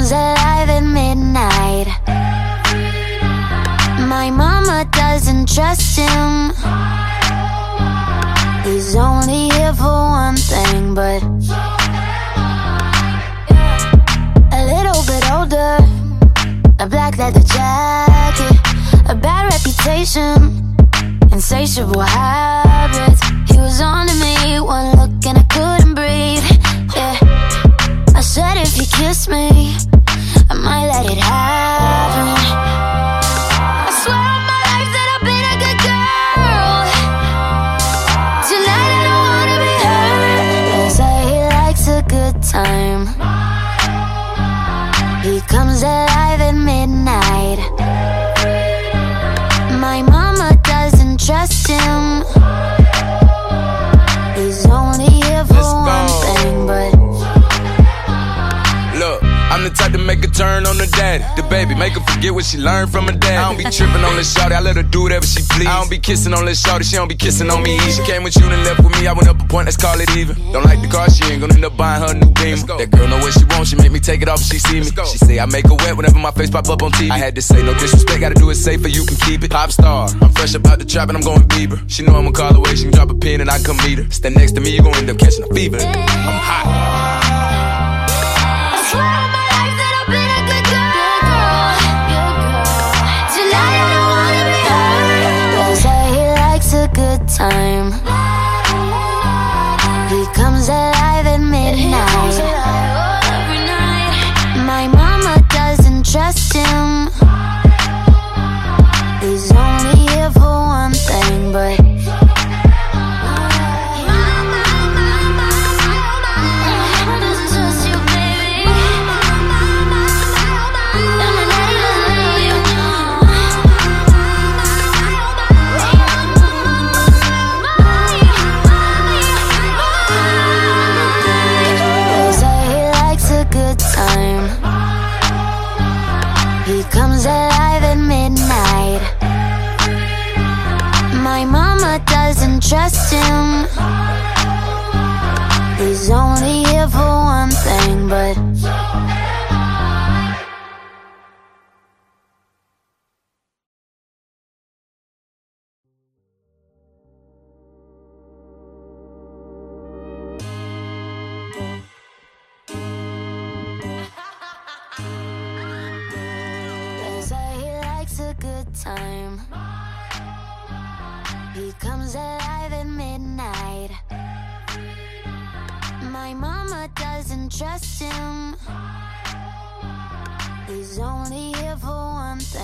comes alive at midnight. My mama doesn't trust him. He's only here for one thing, but a little bit older, a black leather jacket, a bad reputation, insatiable habits. He was on to me, one look and I couldn't breathe. Yeah, I said if you kiss me, I might let it happen. I swear on my life that I've been a good girl. Tonight I don't wanna be hurt. They say he likes a good time. He comes alive at midnight. My mama doesn't trust him. He's only here for one thing, but look, I'm the type to make a turn on the daddy. The baby, make her forget what she learned from her dad. I don't be tripping on this shawty, I let her do whatever she please. I don't be kissing on this shawty, she don't be kissing on me. She came with you and left with me, I went up a point, let's call it even. Don't like the car, she ain't gonna end up buying her a new Beamer. That girl know what she wants, she make me take it off if she see me. She say I make her wet whenever my face pop up on TV. I had to say no disrespect, gotta do it safer, you can keep it. Pop star, I'm fresh up out the trap and I'm going Bieber. She know I'ma call away, she can drop a pin and I come meet her. Stand next to me, you gon' end up catching a fever. I'm hot. Good time. He comes alive at midnight. My mama doesn't trust him. He's only here for one thing, but comes alive at midnight. My mama doesn't trust him. He's only here for one thing, but good time. He comes alive at midnight. My mama doesn't trust him. He's only here for one thing.